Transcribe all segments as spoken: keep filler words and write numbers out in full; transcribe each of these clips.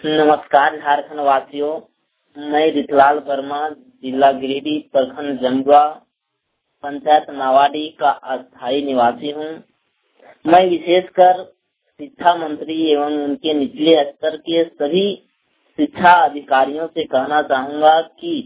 नमस्कार झारखंड वासियों, मैं रितलाल वर्मा, जिला गिरिडीह, प्रखंड जमुआ, पंचायत नावाडी का अस्थायी निवासी हूँ। मैं विशेषकर शिक्षा मंत्री एवं उनके निचले स्तर के सभी शिक्षा अधिकारियों से कहना चाहूँगा कि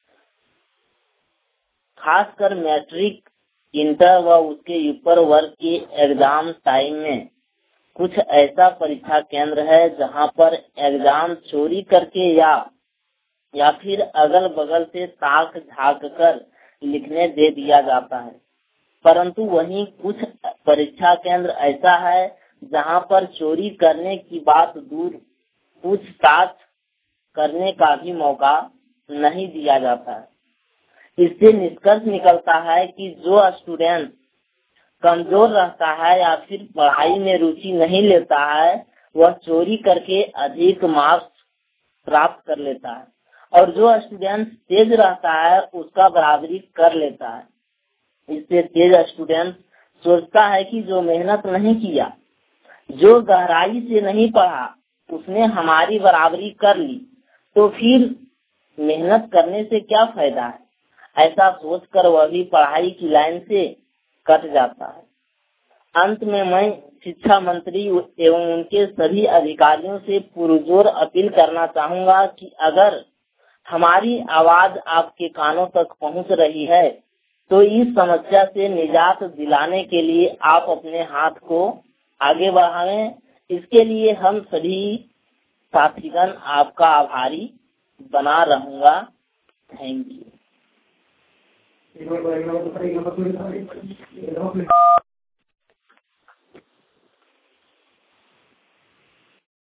खासकर मैट्रिक, इंटर व उसके ऊपर वर्ग के एग्जाम टाइम में कुछ ऐसा परीक्षा केंद्र है जहां पर एग्जाम चोरी करके या या फिर अगल बगल से ताक झाँक कर लिखने दे दिया जाता है। परंतु वहीं कुछ परीक्षा केंद्र ऐसा है जहां पर चोरी करने की बात दूर, पूछताछ करने का भी मौका नहीं दिया जाता है। इससे निष्कर्ष निकलता है कि जो स्टूडेंट कमजोर रहता है या फिर पढ़ाई में रुचि नहीं लेता है, वह चोरी करके अधिक मार्क्स प्राप्त कर लेता है, और जो स्टूडेंट तेज रहता है उसका बराबरी कर लेता है। इससे तेज स्टूडेंट सोचता है कि जो मेहनत नहीं किया, जो गहराई से नहीं पढ़ा, उसने हमारी बराबरी कर ली, तो फिर मेहनत करने से क्या फायदा है। ऐसा सोचकर वह भी पढ़ाई की लाइन से कट जाता है। अंत में मैं शिक्षा मंत्री एवं उनके सभी अधिकारियों से पुरजोर अपील करना चाहूँगा कि अगर हमारी आवाज आपके कानों तक पहुँच रही है तो इस समस्या से निजात दिलाने के लिए आप अपने हाथ को आगे बढ़ाएं। इसके लिए हम सभी साथीगण आपका आभारी बना रहूँगा। Thank you.